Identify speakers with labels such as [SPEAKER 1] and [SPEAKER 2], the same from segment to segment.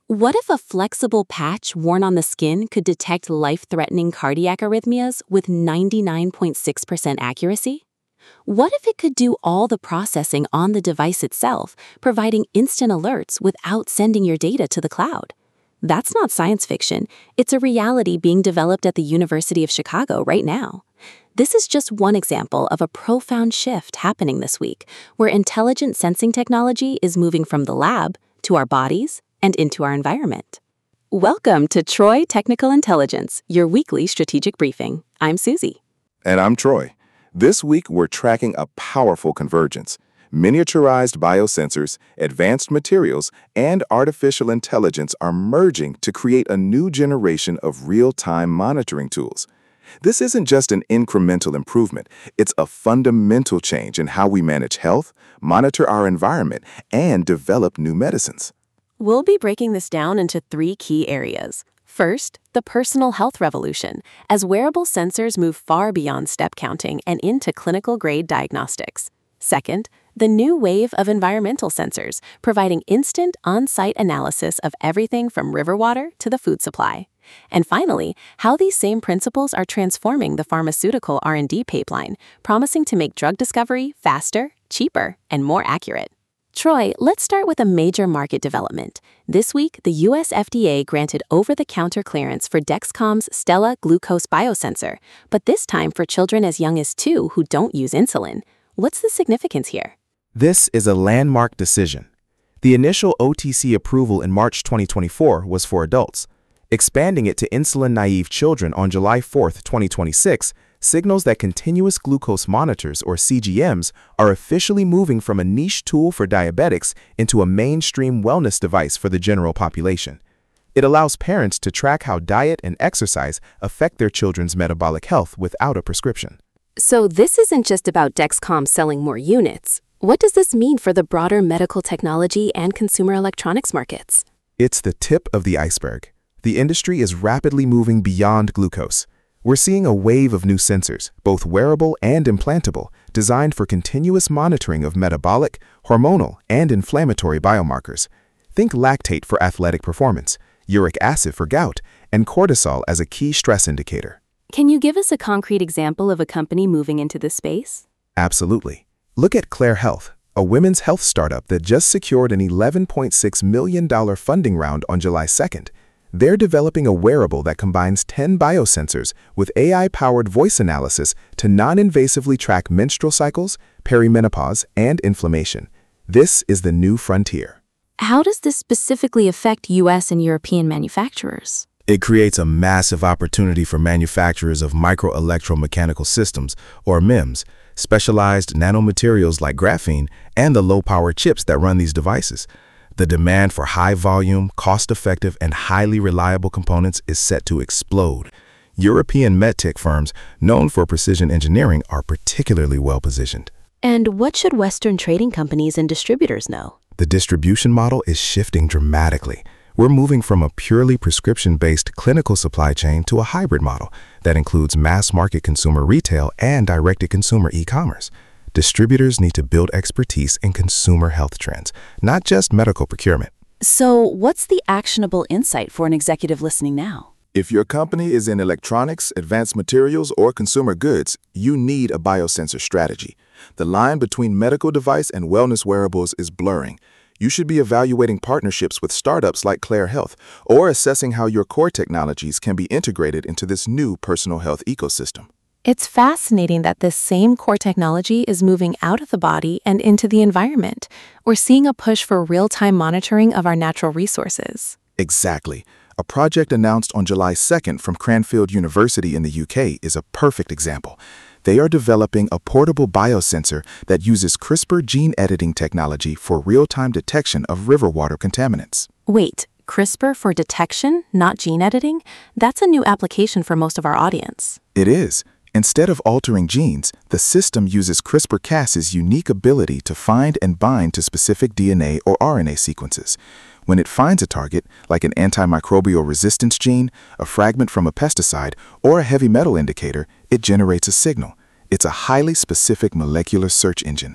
[SPEAKER 1] What if a flexible patch worn on the skin could detect life-threatening cardiac arrhythmias with 99.6% accuracy? What if it could do all the processing on the device itself, providing instant alerts without sending your data to the cloud? That's not science fiction. It's a reality being developed at the University of Chicago right now. This is just one example of a profound shift happening this week, where intelligent sensing technology is moving from the lab to our bodies and into our environment. Welcome to Troy Technical Intelligence, your weekly strategic briefing. I'm Susie.
[SPEAKER 2] And I'm Troy. This week, we're tracking a powerful convergence. Miniaturized biosensors, advanced materials, and artificial intelligence are merging to create a new generation of real-time monitoring tools. This isn't just an incremental improvement. It's a fundamental change in how we manage health, monitor our environment, and develop new medicines.
[SPEAKER 1] We'll be breaking this down into three key areas. First, the personal health revolution, as wearable sensors move far beyond step counting and into clinical-grade diagnostics. Second, the new wave of environmental sensors, providing instant on-site analysis of everything from river water to the food supply. And finally, how these same principles are transforming the pharmaceutical R&D pipeline, promising to make drug discovery faster, cheaper, and more accurate. Troy, let's start with a major market development. This week, the US FDA granted over-the-counter clearance for Dexcom's Stella glucose biosensor, but this time for children as young as 2 who don't use insulin. What's the significance here?
[SPEAKER 3] This is a landmark decision. The initial OTC approval in March 2024 was for adults. Expanding it to insulin-naive children on July 4, 2026, signals that continuous glucose monitors, or CGMs, are officially moving from a niche tool for diabetics into a mainstream wellness device for the general population. It allows parents to track how diet and exercise affect their children's metabolic health without a prescription.
[SPEAKER 1] So this isn't just about Dexcom selling more units. What does this mean for the broader medical technology and consumer electronics markets?
[SPEAKER 3] It's the tip of the iceberg. The industry is rapidly moving beyond glucose. We're seeing a wave of new sensors, both wearable and implantable, designed for continuous monitoring of metabolic, hormonal, and inflammatory biomarkers. Think lactate for athletic performance, uric acid for gout, and cortisol as a key stress indicator.
[SPEAKER 1] Can you give us a concrete example of a company moving into this space?
[SPEAKER 3] Absolutely. Look at Claire Health, a women's health startup that just secured an $11.6 million funding round on July 2nd. They're developing a wearable that combines 10 biosensors with AI-powered voice analysis to non-invasively track menstrual cycles, perimenopause, and inflammation. This is the new frontier.
[SPEAKER 1] How does this specifically affect US and European manufacturers?
[SPEAKER 3] It creates a massive opportunity for manufacturers of microelectromechanical systems, or MEMS, specialized nanomaterials like graphene, and the low-power chips that run these devices. The demand for high-volume, cost-effective, and highly reliable components is set to explode. European medtech firms known for precision engineering are particularly well-positioned.
[SPEAKER 1] And what should Western trading companies and distributors know?
[SPEAKER 3] The distribution model is shifting dramatically. We're moving from a purely prescription-based clinical supply chain to a hybrid model that includes mass-market consumer retail and direct-to-consumer e-commerce. Distributors need to build expertise in consumer health trends, not just medical procurement.
[SPEAKER 1] So, what's the actionable insight for an executive listening now?
[SPEAKER 2] If your company is in electronics, advanced materials, or consumer goods, you need a biosensor strategy. The line between medical device and wellness wearables is blurring. You should be evaluating partnerships with startups like Claire Health, or assessing how your core technologies can be integrated into this new personal health ecosystem.
[SPEAKER 1] It's fascinating that this same core technology is moving out of the body and into the environment. We're seeing a push for real-time monitoring of our natural resources.
[SPEAKER 2] Exactly. A project announced on July 2nd from Cranfield University in the UK is a perfect example. They are developing a portable biosensor that uses CRISPR gene editing technology for real-time detection of river water contaminants.
[SPEAKER 1] Wait, CRISPR for detection, not gene editing? That's a new application for most of our audience.
[SPEAKER 2] It is. Instead of altering genes, the system uses CRISPR-Cas' unique ability to find and bind to specific DNA or RNA sequences. When it finds a target, like an antimicrobial resistance gene, a fragment from a pesticide, or a heavy metal indicator, it generates a signal. It's a highly specific molecular search engine.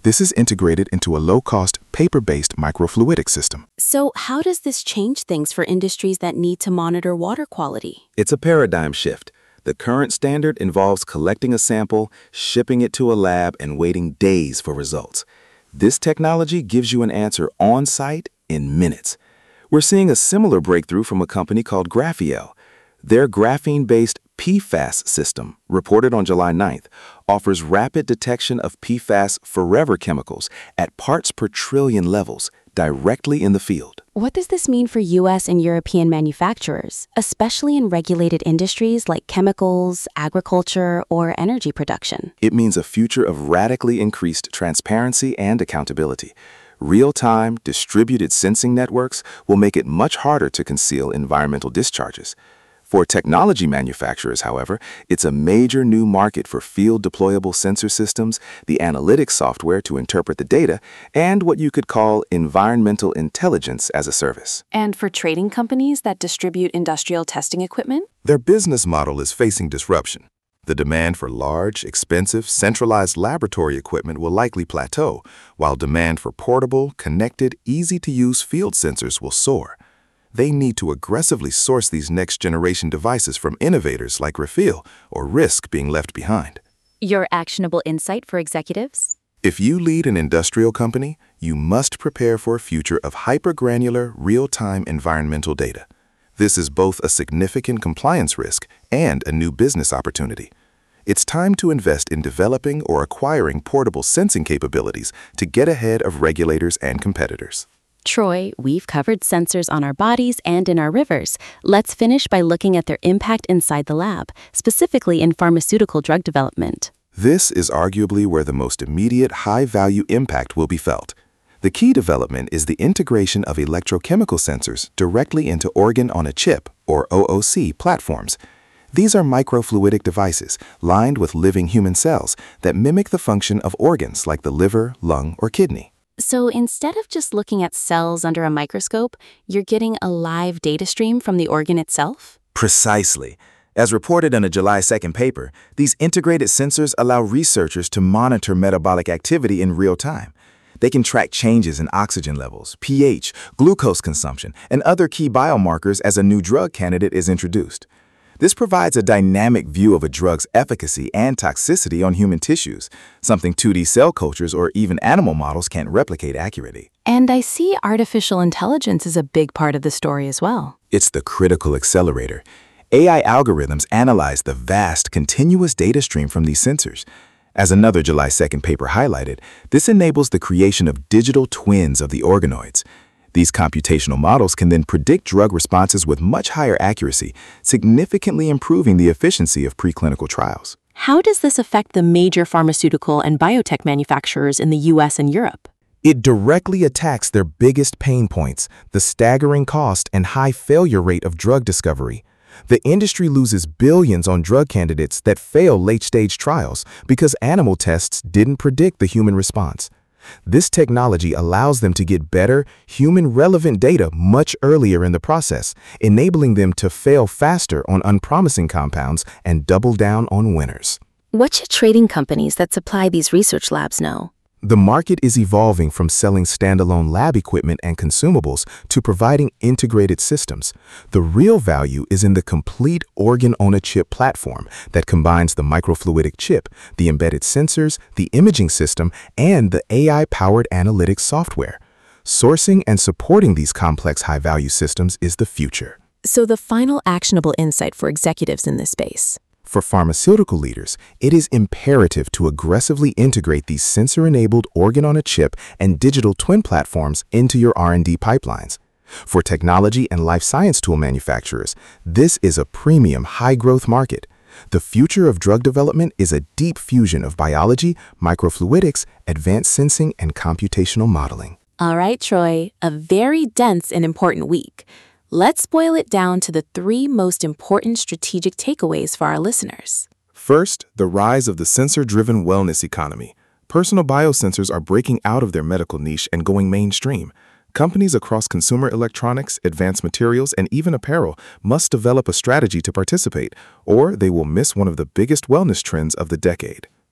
[SPEAKER 2] This is integrated into a low-cost, paper-based microfluidic system.
[SPEAKER 1] So how does this change things for industries that need to monitor water quality?
[SPEAKER 4] It's a paradigm shift. The current standard involves collecting a sample, shipping it to a lab, and waiting days for results. This technology gives you an answer on-site in minutes. We're seeing a similar breakthrough from a company called Graphiel. Their graphene-based PFAS system, reported on July 9th, offers rapid detection of PFAS forever chemicals at parts per trillion levels directly in the field.
[SPEAKER 1] What does this mean for U.S. and European manufacturers, especially in regulated industries like chemicals, agriculture, or energy production?
[SPEAKER 4] It means a future of radically increased transparency and accountability. Real-time, distributed sensing networks will make it much harder to conceal environmental discharges. For technology manufacturers, however, it's a major new market for field-deployable sensor systems, the analytics software to interpret the data, and what you could call environmental intelligence as a service.
[SPEAKER 1] And for trading companies that distribute industrial testing equipment?
[SPEAKER 2] Their business model is facing disruption. The demand for large, expensive, centralized laboratory equipment will likely plateau, while demand for portable, connected, easy-to-use field sensors will soar. They need to aggressively source these next-generation devices from innovators like Graphiel or risk being left behind.
[SPEAKER 1] Your actionable insight for executives?
[SPEAKER 2] If you lead an industrial company, you must prepare for a future of hypergranular, real-time environmental data. This is both a significant compliance risk and a new business opportunity. It's time to invest in developing or acquiring portable sensing capabilities to get ahead of regulators and competitors.
[SPEAKER 1] Troy, we've covered sensors on our bodies and in our rivers. Let's finish by looking at their impact inside the lab, specifically in pharmaceutical drug development.
[SPEAKER 2] This is arguably where the most immediate high-value impact will be felt. The key development is the integration of electrochemical sensors directly into organ-on-a-chip, or OOC, platforms. These are microfluidic devices lined with living human cells that mimic the function of organs like the liver, lung, or kidney.
[SPEAKER 1] So instead of just looking at cells under a microscope, you're getting a live data stream from the organ itself?
[SPEAKER 3] Precisely. As reported in a July 2nd paper, these integrated sensors allow researchers to monitor metabolic activity in real time. They can track changes in oxygen levels, pH, glucose consumption, and other key biomarkers as a new drug candidate is introduced. This provides a dynamic view of a drug's efficacy and toxicity on human tissues, something 2D cell cultures or even animal models can't replicate accurately.
[SPEAKER 1] And I see artificial intelligence is a big part of the story as well.
[SPEAKER 3] It's the critical accelerator. AI algorithms analyze the vast, continuous data stream from these sensors. As another July 2nd paper highlighted, this enables the creation of digital twins of the organoids. These computational models can then predict drug responses with much higher accuracy, significantly improving the efficiency of preclinical trials.
[SPEAKER 1] How does this affect the major pharmaceutical and biotech manufacturers in the US and Europe?
[SPEAKER 3] It directly attacks their biggest pain points, the staggering cost and high failure rate of drug discovery. The industry loses billions on drug candidates that fail late-stage trials because animal tests didn't predict the human response. This technology allows them to get better, human-relevant data much earlier in the process, enabling them to fail faster on unpromising compounds and double down on winners.
[SPEAKER 1] What should trading companies that supply these research labs know?
[SPEAKER 3] The market is evolving from selling standalone lab equipment and consumables to providing integrated systems. The real value is in the complete organ-on-a-chip platform that combines the microfluidic chip, the embedded sensors, the imaging system, and the AI-powered analytics software. Sourcing and supporting these complex high-value systems is the future.
[SPEAKER 1] So the final actionable insight for executives in this space.
[SPEAKER 3] For pharmaceutical leaders, it is imperative to aggressively integrate these sensor-enabled organ-on-a-chip and digital twin platforms into your R&D pipelines. For technology and life science tool manufacturers, this is a premium high-growth market. The future of drug development is a deep fusion of biology, microfluidics, advanced sensing, and computational modeling.
[SPEAKER 1] All right, Troy, a very dense and important week. Let's boil it down to the 3 most important strategic takeaways for our listeners.
[SPEAKER 2] First, the rise of the sensor-driven wellness economy. Personal biosensors are breaking out of their medical niche and going mainstream. Companies across consumer electronics, advanced materials, and even apparel must develop a strategy to participate, or they will miss one of the biggest wellness trends of the decade.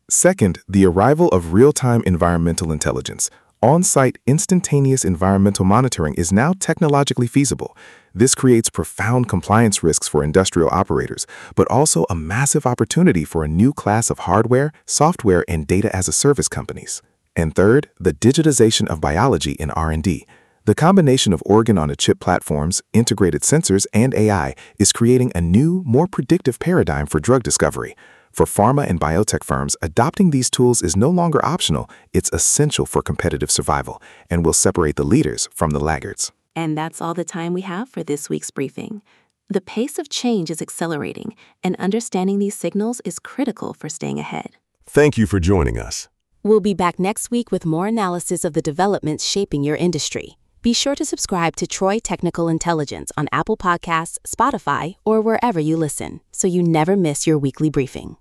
[SPEAKER 2] Second, the arrival of real-time environmental intelligence. On-site instantaneous environmental monitoring is now technologically feasible. This creates profound compliance risks for industrial operators, but also a massive opportunity for a new class of hardware, software, and data-as-a-service companies. And third, the digitization of biology in R&D. The combination of organ-on-a-chip platforms, integrated sensors, and AI is creating a new, more predictive paradigm for drug discovery. For pharma and biotech firms, adopting these tools is no longer optional, it's essential for competitive survival and will separate the leaders from the laggards.
[SPEAKER 1] And that's all the time we have for this week's briefing. The pace of change is accelerating, and understanding these signals is critical for staying ahead.
[SPEAKER 5] Thank you for joining us.
[SPEAKER 1] We'll be back next week with more analysis of the developments shaping your industry. Be sure to subscribe to Troy Technical Intelligence on Apple Podcasts, Spotify, or wherever you listen, so you never miss your weekly briefing.